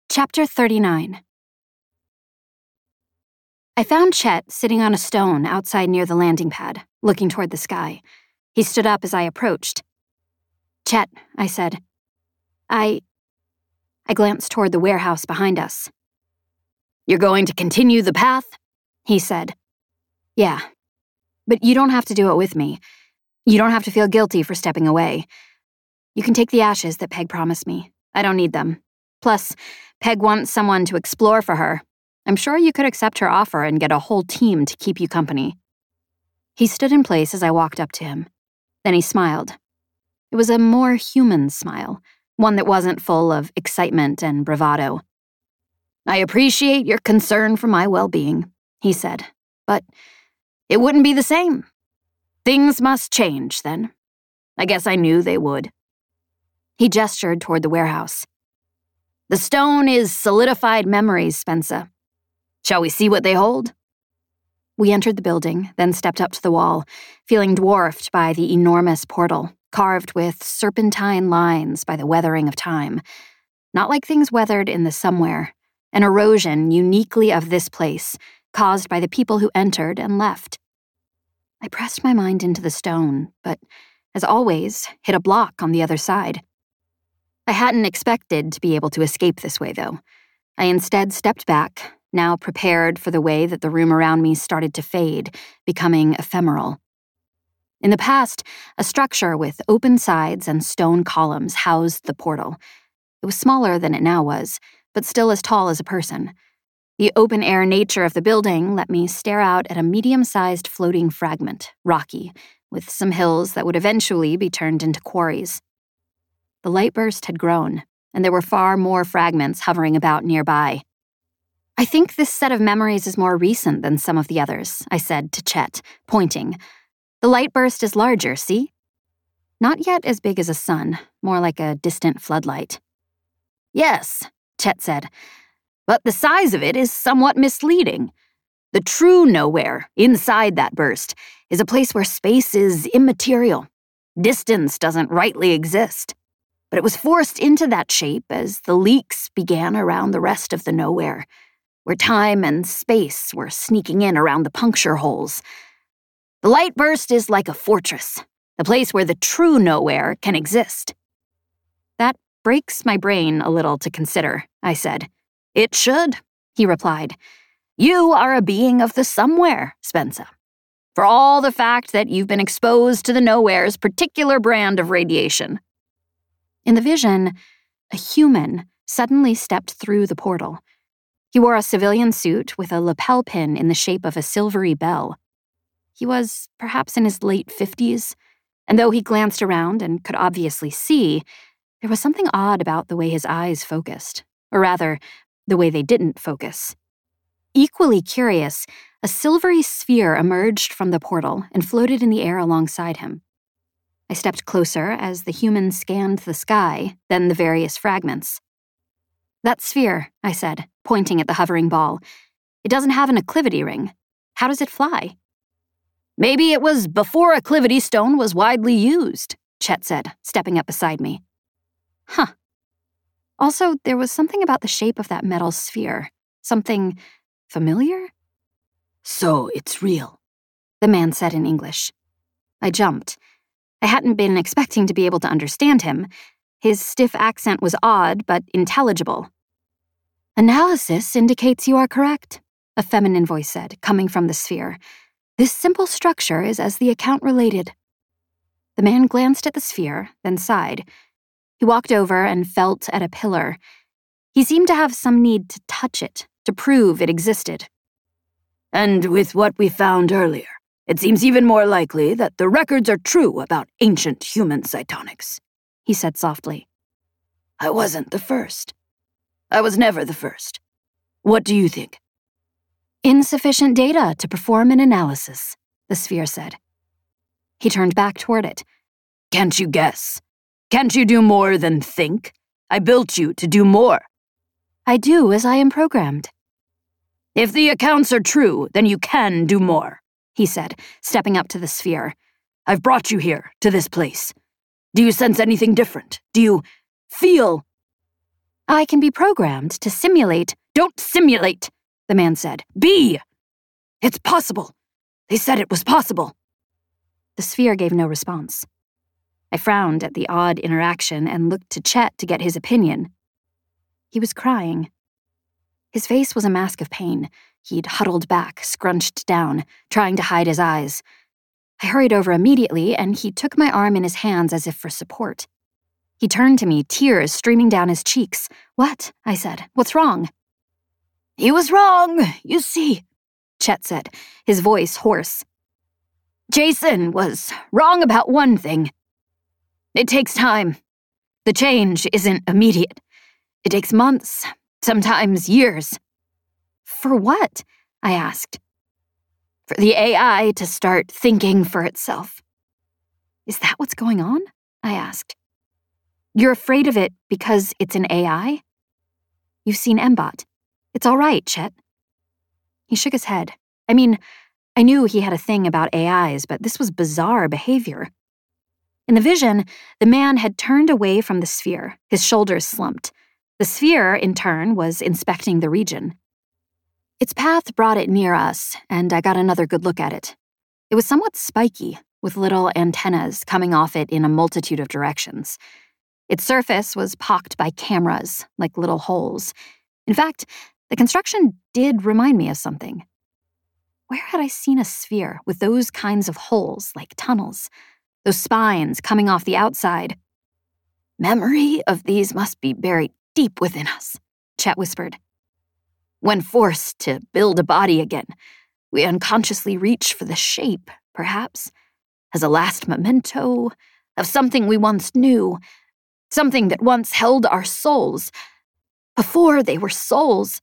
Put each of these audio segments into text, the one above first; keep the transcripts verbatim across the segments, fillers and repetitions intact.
Chapter thirty-nine. I found Chet sitting on a stone outside near the landing pad, looking toward the sky. He stood up as I approached. "Chet," I said. I... I glanced toward the warehouse behind us. "You're going to continue the path?" he said. "Yeah. But you don't have to do it with me. You don't have to feel guilty for stepping away. You can take the ashes that Peg promised me. I don't need them. Plus, Peg wants someone to explore for her. I'm sure you could accept her offer and get a whole team to keep you company." He stood in place as I walked up to him. Then he smiled. It was a more human smile, one that wasn't full of excitement and bravado. "I appreciate your concern for my well-being," he said, "but it wouldn't be the same. Things must change, then. I guess I knew they would." He gestured toward the warehouse. "The stone is solidified memories, Spencer. Shall we see what they hold?" We entered the building, then stepped up to the wall, feeling dwarfed by the enormous portal, carved with serpentine lines by the weathering of time. Not like things weathered in the somewhere, an erosion uniquely of this place, caused by the people who entered and left. I pressed my mind into the stone, but, as always, hit a block on the other side. I hadn't expected to be able to escape this way, though. I instead stepped back, now prepared for the way that the room around me started to fade, becoming ephemeral. In the past, a structure with open sides and stone columns housed the portal. It was smaller than it now was, but still as tall as a person. The open-air nature of the building let me stare out at a medium-sized floating fragment, rocky, with some hills that would eventually be turned into quarries. The light burst had grown, and there were far more fragments hovering about nearby. "I think this set of memories is more recent than some of the others," I said to Chet, pointing. "The light burst is larger, see? Not yet as big as a sun, more like a distant floodlight." "Yes," Chet said, "but the size of it is somewhat misleading. The true nowhere, inside that burst, is a place where space is immaterial. Distance doesn't rightly exist. But it was forced into that shape as the leaks began around the rest of the nowhere, where time and space were sneaking in around the puncture holes. The light burst is like a fortress, a place where the true nowhere can exist." "That breaks my brain a little to consider," I said. "It should," he replied. "You are a being of the somewhere, Spencer. For all the fact that you've been exposed to the nowhere's particular brand of radiation." In the vision, a human suddenly stepped through the portal. He wore a civilian suit with a lapel pin in the shape of a silvery bell. He was perhaps in his late fifties, and though he glanced around and could obviously see, there was something odd about the way his eyes focused, or rather, the way they didn't focus. Equally curious, a silvery sphere emerged from the portal and floated in the air alongside him. I stepped closer as the human scanned the sky, then the various fragments. "That sphere," I said, pointing at the hovering ball. "It doesn't have an acclivity ring. How does it fly?" "Maybe it was before acclivity stone was widely used," Chet said, stepping up beside me. "Huh." Also, there was something about the shape of that metal sphere. Something familiar? "So it's real," the man said in English. I jumped. I hadn't been expecting to be able to understand him. His stiff accent was odd, but intelligible. "Analysis indicates you are correct," a feminine voice said, coming from the sphere. "This simple structure is as the account related." The man glanced at the sphere, then sighed. He walked over and felt at a pillar. He seemed to have some need to touch it, to prove it existed. "And with what we found earlier, it seems even more likely that the records are true about ancient human cytonics," he said softly. "I wasn't the first. I was never the first. What do you think?" "Insufficient data to perform an analysis," the sphere said. He turned back toward it. "Can't you guess? Can't you do more than think? I built you to do more." "I do as I am programmed." "If the accounts are true, then you can do more," he said, stepping up to the sphere. "I've brought you here, to this place. Do you sense anything different? Do you feel I can be programmed to simulate. Don't simulate, the man said. Be! It's possible. They said it was possible. The sphere gave no response. I frowned at the odd interaction and looked to Chet to get his opinion. He was crying. His face was a mask of pain. He'd huddled back, scrunched down, trying to hide his eyes. I hurried over immediately, and he took my arm in his hands as if for support. He turned to me, tears streaming down his cheeks. What? I said. What's wrong? He was wrong, you see, Chet said, his voice hoarse. Jason was wrong about one thing. It takes time. The change isn't immediate. It takes months, sometimes years. For what? I asked. For the A I to start thinking for itself. Is that what's going on? I asked. You're afraid of it because it's an A I? You've seen M-Bot. It's all right, Chet. He shook his head. I mean, I knew he had a thing about A Is, but this was bizarre behavior. In the vision, the man had turned away from the sphere, his shoulders slumped. The sphere, in turn, was inspecting the region. Its path brought it near us, and I got another good look at it. It was somewhat spiky, with little antennas coming off it in a multitude of directions. Its surface was pocked by cameras, like little holes. In fact, the construction did remind me of something. Where had I seen a sphere with those kinds of holes, like tunnels? Those spines coming off the outside? Memory of these must be buried deep within us, Chet whispered. When forced to build a body again, we unconsciously reach for the shape, perhaps, as a last memento of something we once knew, something that once held our souls, before they were souls.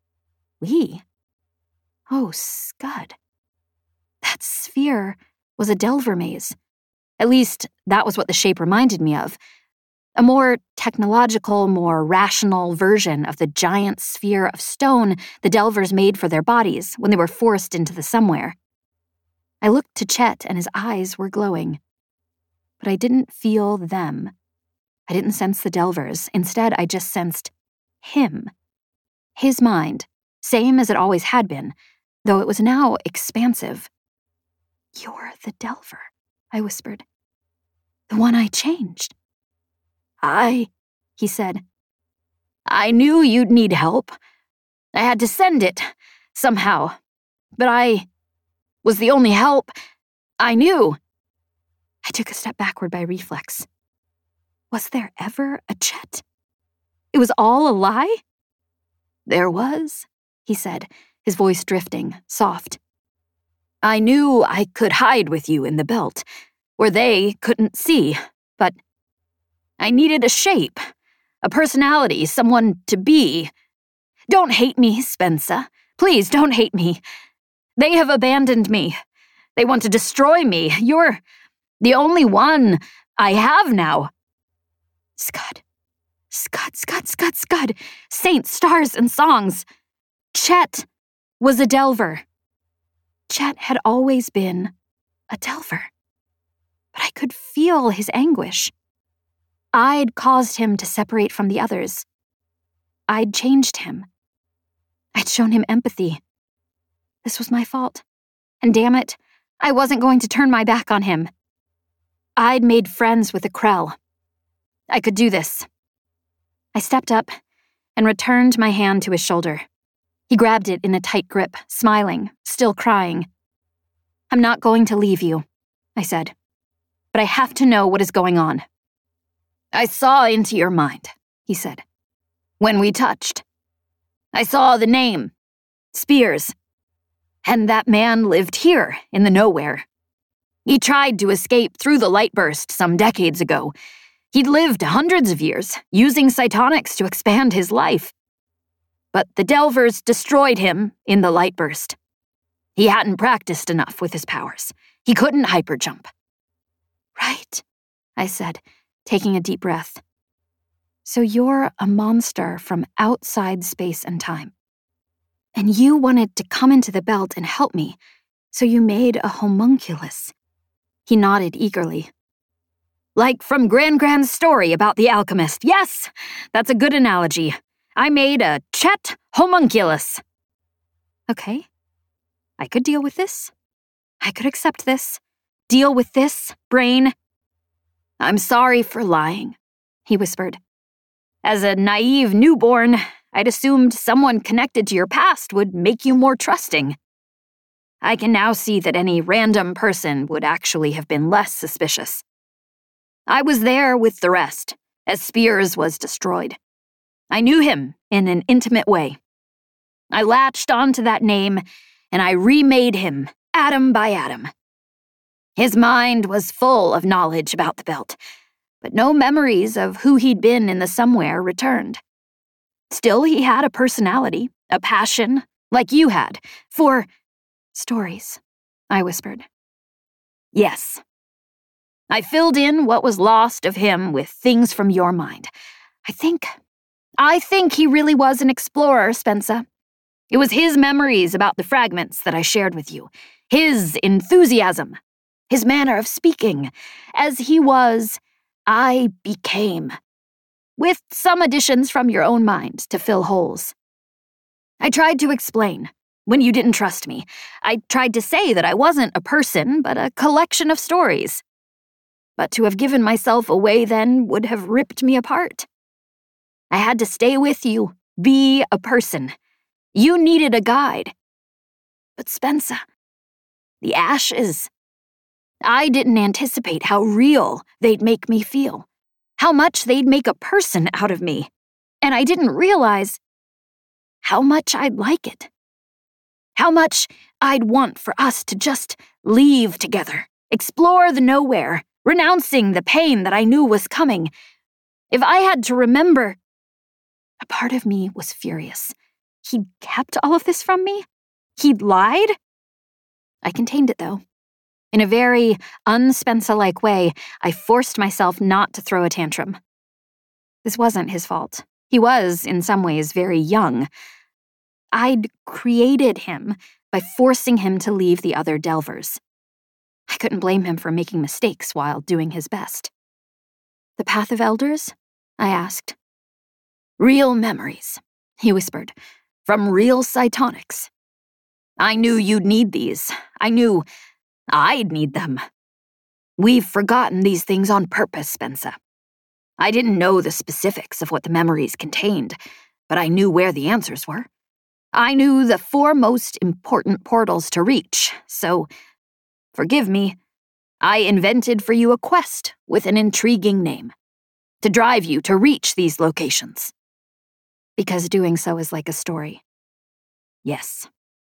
We? Oh, Scud. That sphere was a Delver maze. At least, that was what the shape reminded me of. A more technological, more rational version of the giant sphere of stone the Delvers made for their bodies when they were forced into the somewhere. I looked to Chet and his eyes were glowing. But I didn't feel them. I didn't sense the Delvers. Instead, I just sensed him. His mind, same as it always had been, though it was now expansive. You're the Delver, I whispered. The one I changed. I, he said. I knew you'd need help. I had to send it, somehow. But I was the only help I knew. I took a step backward by reflex. Was there ever a Chet? It was all a lie? There was, he said, his voice drifting, soft. I knew I could hide with you in the belt, where they couldn't see, but I needed a shape, a personality, someone to be. Don't hate me, Spensa. Please don't hate me. They have abandoned me. They want to destroy me. You're the only one I have now. Scud. Scud, Scud, Scud, Scud. Saints, stars, and songs. Chet was a Delver. Chet had always been a Delver. But I could feel his anguish. I'd caused him to separate from the others. I'd changed him. I'd shown him empathy. This was my fault. And damn it, I wasn't going to turn my back on him. I'd made friends with the Krell. I could do this. I stepped up and returned my hand to his shoulder. He grabbed it in a tight grip, smiling, still crying. I'm not going to leave you, I said. But I have to know what is going on. I saw into your mind, he said. When we touched. I saw the name. Spears. And that man lived here, in the nowhere. He tried to escape through the light burst some decades ago. He'd lived hundreds of years, using cytonics to expand his life. But the Delvers destroyed him in the light burst. He hadn't practiced enough with his powers. He couldn't hyperjump. Right, I said, taking a deep breath. So you're a monster from outside space and time. And you wanted to come into the belt and help me, so you made a homunculus. He nodded eagerly. Like from Gran Gran's story about the alchemist. Yes, that's a good analogy. I made a Chet homunculus. Okay. I could deal with this. I could accept this. Deal with this, brain. I'm sorry for lying, he whispered. As a naive newborn, I'd assumed someone connected to your past would make you more trusting. I can now see that any random person would actually have been less suspicious. I was there with the rest, as Spears was destroyed. I knew him in an intimate way. I latched onto that name, and I remade him, atom by atom. His mind was full of knowledge about the belt, but no memories of who he'd been in the somewhere returned. Still, he had a personality, a passion, like you had, for stories, I whispered. Yes. I filled in what was lost of him with things from your mind. I think, I think he really was an explorer, Spencer. It was his memories about the fragments that I shared with you, his enthusiasm, his manner of speaking. As he was, I became, with some additions from your own mind to fill holes. I tried to explain, when you didn't trust me. I tried to say that I wasn't a person, but a collection of stories. But to have given myself away then would have ripped me apart. I had to stay with you, be a person. You needed a guide. But Spencer, the ashes, I didn't anticipate how real they'd make me feel, how much they'd make a person out of me, and I didn't realize how much I'd like it. How much I'd want for us to just leave together, explore the nowhere, renouncing the pain that I knew was coming. If I had to remember, a part of me was furious. He'd kept all of this from me? He'd lied? I contained it, though. In a very un-Spencer-like way, I forced myself not to throw a tantrum. This wasn't his fault. He was, in some ways, very young. I'd created him by forcing him to leave the other Delvers. I couldn't blame him for making mistakes while doing his best. The Path of Elders? I asked. Real memories, he whispered, from real cytonics. I knew you'd need these. I knew I'd need them. We've forgotten these things on purpose, Spencer. I didn't know the specifics of what the memories contained, but I knew where the answers were. I knew the four most important portals to reach, so, forgive me, I invented for you a quest with an intriguing name, to drive you to reach these locations. Because doing so is like a story. Yes.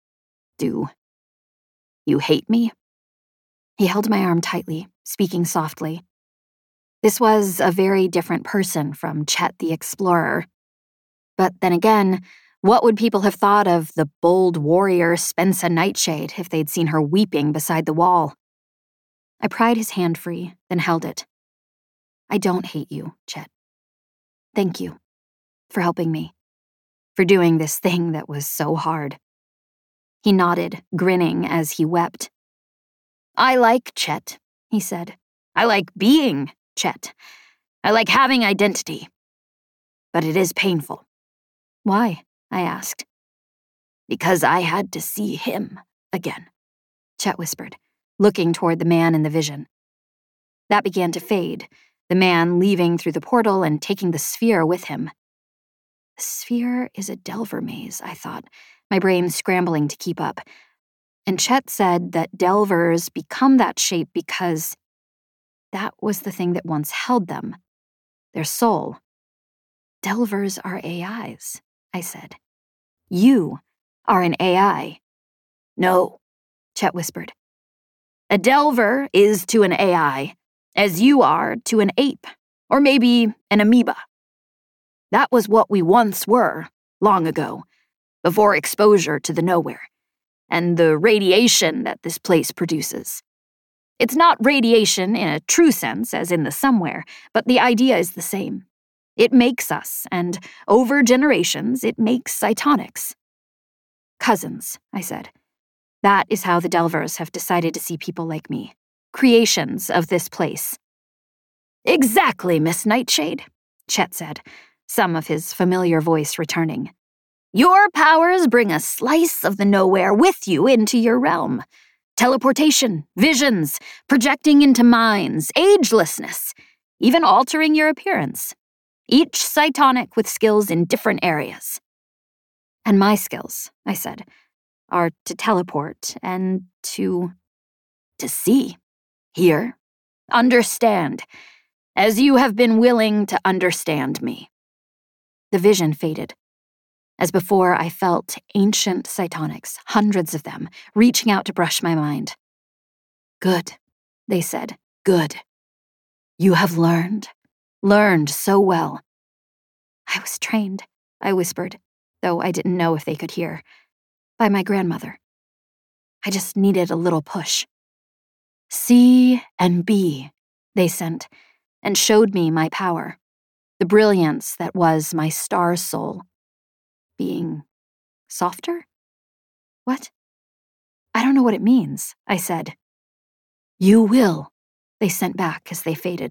Do you hate me? He held my arm tightly, speaking softly. This was a very different person from Chet the Explorer. But then again, what would people have thought of the bold warrior Spencer Nightshade if they'd seen her weeping beside the wall? I pried his hand free, then held it. I don't hate you, Chet. Thank you for helping me, for doing this thing that was so hard. He nodded, grinning as he wept. I like Chet, he said. I like being Chet. I like having identity. But it is painful. Why? I asked. Because I had to see him again, Chet whispered, looking toward the man in the vision. That began to fade, the man leaving through the portal and taking the sphere with him. The sphere is a Delver maze, I thought, my brain scrambling to keep up. And Chet said that Delvers become that shape because that was the thing that once held them, their soul. Delvers are A Is, I said. You are an A I. No, Chet whispered. A Delver is to an A I, as you are to an ape, or maybe an amoeba. That was what we once were, long ago, before exposure to the nowhere, and the radiation that this place produces. It's not radiation in a true sense, as in the somewhere, but the idea is the same. It makes us, and over generations, it makes cytonics. Cousins, I said. That is how the Delvers have decided to see people like me. Creations of this place. Exactly, Miss Nightshade, Chet said, some of his familiar voice returning. Your powers bring a slice of the nowhere with you into your realm. Teleportation, visions, projecting into minds, agelessness, even altering your appearance. Each cytonic with skills in different areas. And my skills, I said, are to teleport and to... to see, hear, understand, as you have been willing to understand me. The vision faded. As before, I felt ancient cytonics, hundreds of them, reaching out to brush my mind. Good, they said, good. You have learned, learned so well. I was trained, I whispered, though I didn't know if they could hear, by my grandmother. I just needed a little push. See and be, they sent, and showed me my power, the brilliance that was my star soul. Being softer? What? I don't know what it means, I said. You will, they sent back as they faded.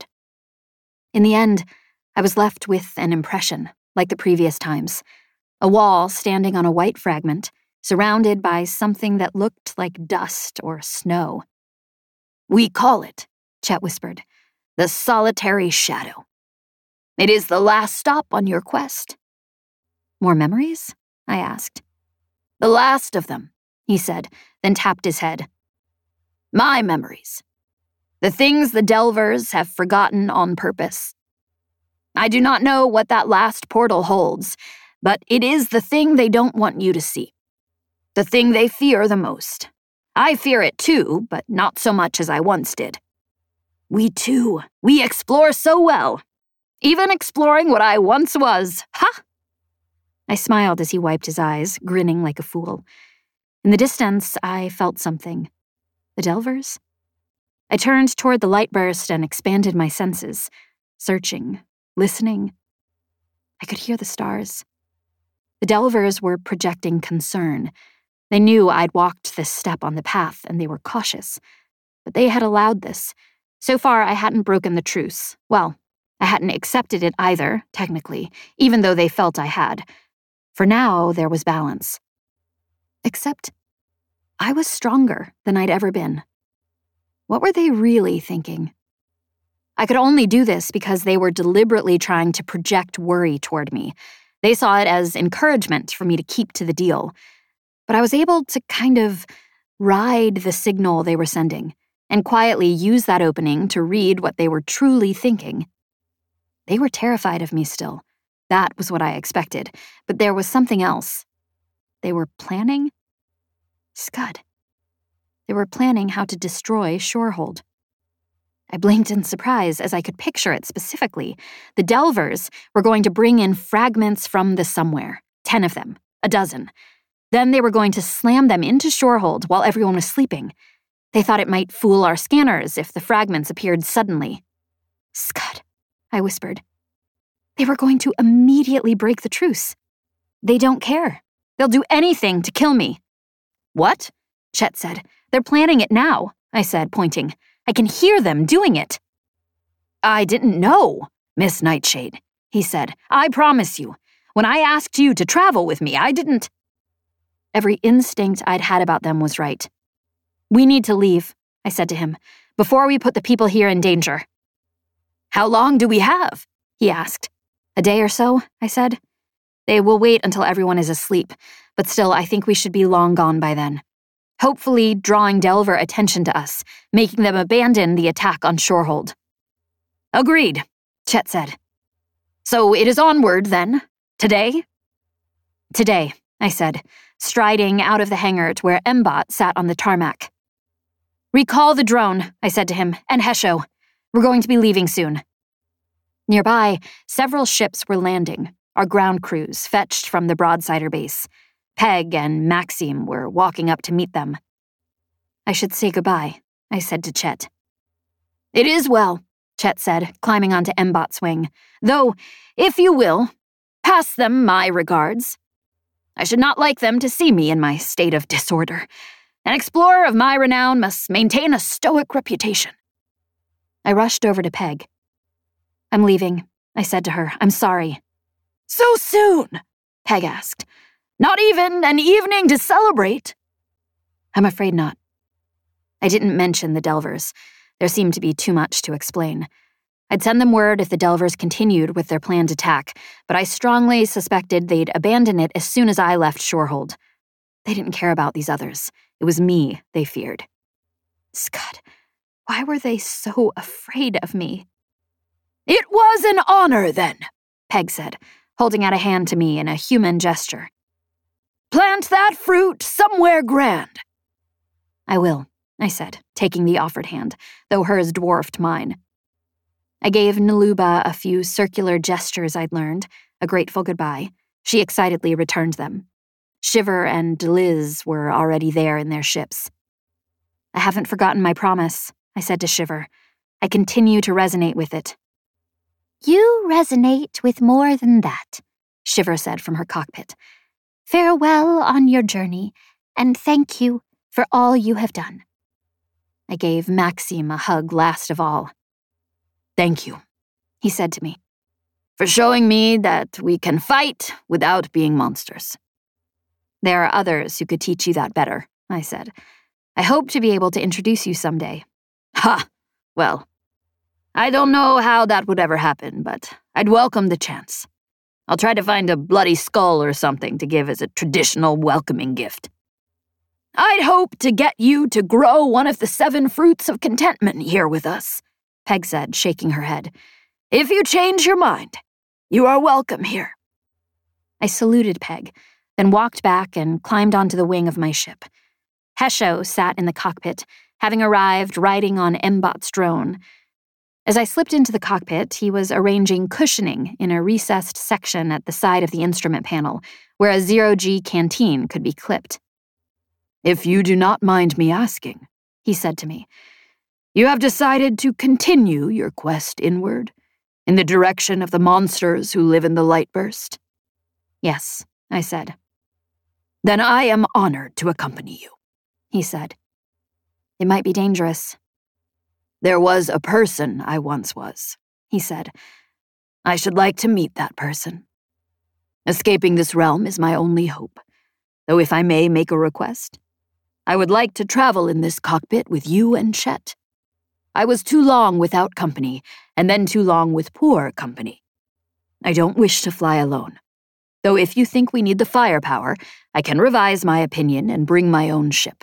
In the end, I was left with an impression, like the previous times. A wall standing on a white fragment, surrounded by something that looked like dust or snow. We call it, Chet whispered, the solitary shadow. It is the last stop on your quest. More memories? I asked. The last of them, he said, then tapped his head. My memories. The things the Delvers have forgotten on purpose. I do not know what that last portal holds, but it is the thing they don't want you to see. The thing they fear the most. I fear it too, but not so much as I once did. We too, we explore so well. Even exploring what I once was. Ha! I smiled as he wiped his eyes, grinning like a fool. In the distance, I felt something. The Delvers? I turned toward the light burst and expanded my senses, searching, listening. I could hear the stars. The Delvers were projecting concern. They knew I'd walked this step on the path, and they were cautious. But they had allowed this. So far, I hadn't broken the truce. Well, I hadn't accepted it either, technically, even though they felt I had. For now, there was balance. Except, I was stronger than I'd ever been. What were they really thinking? I could only do this because they were deliberately trying to project worry toward me. They saw it as encouragement for me to keep to the deal. But I was able to kind of ride the signal they were sending and quietly use that opening to read what they were truly thinking. They were terrified of me still. That was what I expected, but there was something else. They were planning? Scud. They were planning how to destroy Shorehold. I blinked in surprise as I could picture it specifically. The Delvers were going to bring in fragments from the somewhere, ten of them, a dozen. Then they were going to slam them into Shorehold while everyone was sleeping. They thought it might fool our scanners if the fragments appeared suddenly. Scud, I whispered. They were going to immediately break the truce. They don't care. They'll do anything to kill me. What? Chet said. They're planning it now, I said, pointing. I can hear them doing it. I didn't know, Miss Nightshade, he said. I promise you. When I asked you to travel with me, I didn't... Every instinct I'd had about them was right. We need to leave, I said to him, before we put the people here in danger. How long do we have? He asked. A day or so, I said. They will wait until everyone is asleep, but still I think we should be long gone by then. Hopefully drawing Delver attention to us, making them abandon the attack on Shorehold. Agreed, Chet said. So it is onward, then? Today? Today, I said, striding out of the hangar to where Mbot sat on the tarmac. Recall the drone, I said to him, and Hesho. We're going to be leaving soon. Nearby, several ships were landing, our ground crews fetched from the Broadsider base. Peg and Maxime were walking up to meet them. I should say goodbye, I said to Chet. It is well, Chet said, climbing onto Mbot's wing. Though, if you will, pass them my regards. I should not like them to see me in my state of disorder. An explorer of my renown must maintain a stoic reputation. I rushed over to Peg. I'm leaving, I said to her. I'm sorry. So soon? Peg asked. Not even an evening to celebrate? I'm afraid not. I didn't mention the Delvers. There seemed to be too much to explain. I'd send them word if the Delvers continued with their planned attack, but I strongly suspected they'd abandon it as soon as I left Shorehold. They didn't care about these others. It was me they feared. Scud, why were they so afraid of me? It was an honor, then, Peg said, holding out a hand to me in a human gesture. Plant that fruit somewhere grand. I will, I said, taking the offered hand, though hers dwarfed mine. I gave Naluba a few circular gestures I'd learned, a grateful goodbye. She excitedly returned them. Shiver and Liz were already there in their ships. I haven't forgotten my promise, I said to Shiver. I continue to resonate with it. You resonate with more than that, Shiver said from her cockpit. Farewell on your journey, and thank you for all you have done. I gave Maxime a hug last of all. Thank you, he said to me, for showing me that we can fight without being monsters. There are others who could teach you that better, I said. I hope to be able to introduce you someday. Ha! Well, I don't know how that would ever happen, but I'd welcome the chance. I'll try to find a bloody skull or something to give as a traditional welcoming gift. I'd hope to get you to grow one of the seven fruits of contentment here with us, Peg said, shaking her head. If you change your mind, you are welcome here. I saluted Peg, then walked back and climbed onto the wing of my ship. Hesho sat in the cockpit, having arrived riding on Mbot's drone. As I slipped into the cockpit, he was arranging cushioning in a recessed section at the side of the instrument panel, where a zero-G canteen could be clipped. If you do not mind me asking, he said to me, you have decided to continue your quest inward, in the direction of the monsters who live in the Lightburst? Yes, I said. Then I am honored to accompany you, he said. It might be dangerous. There was a person I once was, he said. I should like to meet that person. Escaping this realm is my only hope, though if I may make a request, I would like to travel in this cockpit with you and Chet. I was too long without company, and then too long with poor company. I don't wish to fly alone, though if you think we need the firepower, I can revise my opinion and bring my own ship.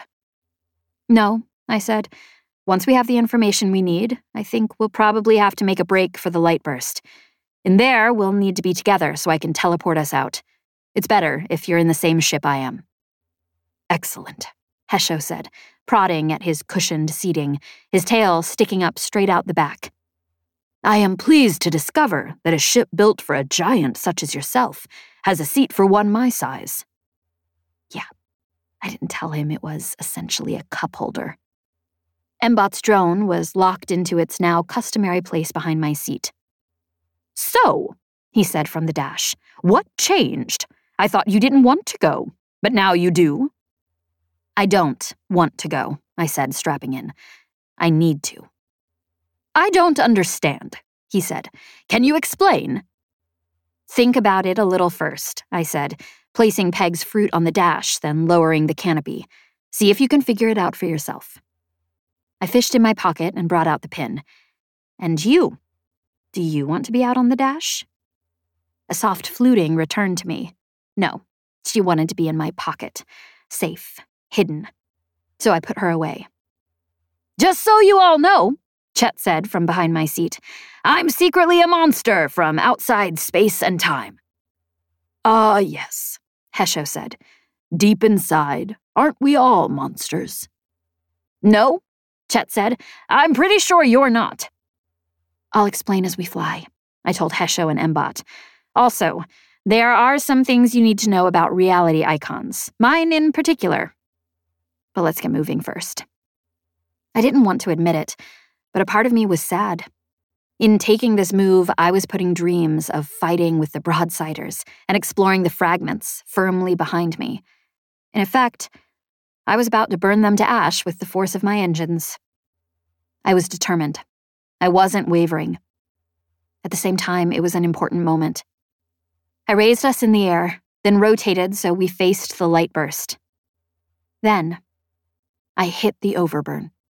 No, I said. Once we have the information we need, I think we'll probably have to make a break for the Lightburst. In there, we'll need to be together so I can teleport us out. It's better if you're in the same ship I am. Excellent, Hesho said, prodding at his cushioned seating, his tail sticking up straight out the back. I am pleased to discover that a ship built for a giant such as yourself has a seat for one my size. Yeah, I didn't tell him it was essentially a cup holder. Mbot's drone was locked into its now customary place behind my seat. So, he said from the dash, what changed? I thought you didn't want to go, but now you do. I don't want to go, I said, strapping in. I need to. I don't understand, he said. Can you explain? Think about it a little first, I said, placing Peg's fruit on the dash, then lowering the canopy. See if you can figure it out for yourself. I fished in my pocket and brought out the pin. And you? Do you want to be out on the dash? A soft fluting returned to me. No, she wanted to be in my pocket, safe, hidden. So I put her away. Just so you all know, Chet said from behind my seat, I'm secretly a monster from outside space and time. Ah, uh, yes, Hesho said. Deep inside, aren't we all monsters? No, Chet said. I'm pretty sure you're not. I'll explain as we fly, I told Hesho and Mbot. Also, there are some things you need to know about reality icons, mine in particular. But let's get moving first. I didn't want to admit it, but a part of me was sad. In taking this move, I was putting dreams of fighting with the Broadsiders and exploring the fragments firmly behind me. In effect, I was about to burn them to ash with the force of my engines. I was determined. I wasn't wavering. At the same time, it was an important moment. I raised us in the air, then rotated so we faced the light burst. Then, I hit the overburn.